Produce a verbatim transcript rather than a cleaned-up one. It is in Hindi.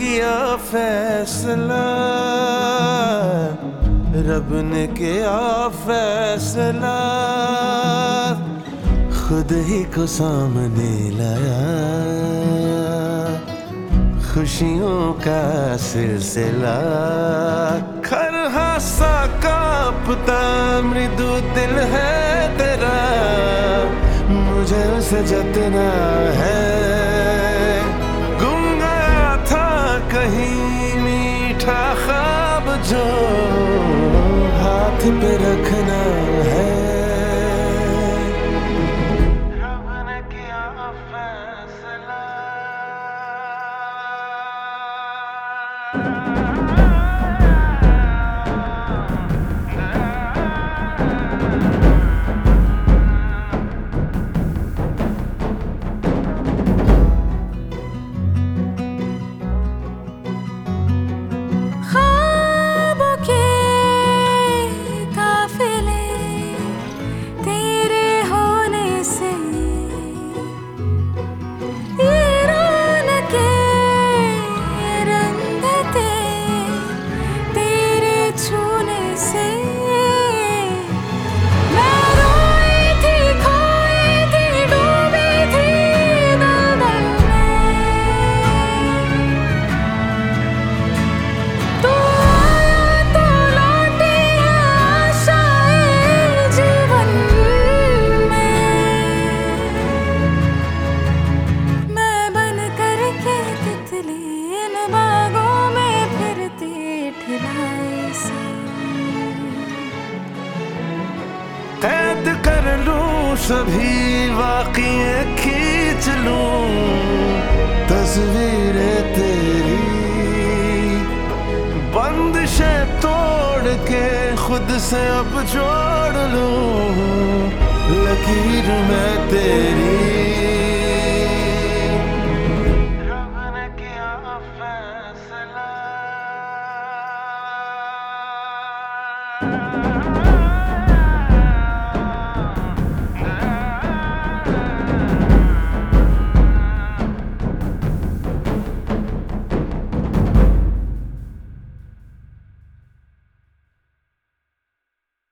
किया फैसला, रब ने किया फैसला, खुद ही को सामने लाया, खुशियों का सिलसिला। खर हासा कांपता मृदु दिल है तेरा, मुझे उसे जतना है। गुम गया था कहीं मीठा ख्वाब जो हाथ पे रखना है। रब ने किया फैसला। कैद कर लूं सभी वाक़िए, खींच लूं तस्वीरें तेरी, बंदिशें तोड़ के खुद से अब जोड़ लूं लकीर मैं तेरी।